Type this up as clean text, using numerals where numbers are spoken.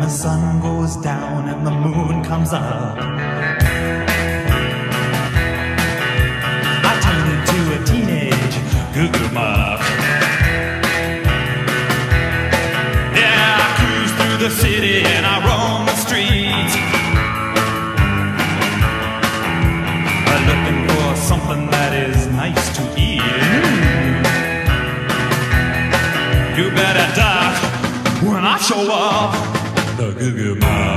the sun goes down and the moon comes up, I turn into a teenage goo-goo muff. Yeah, I cruise through the city and I roam the streets, looking for something that is nice to eat. You better duck when I show up, the goo-goo muff.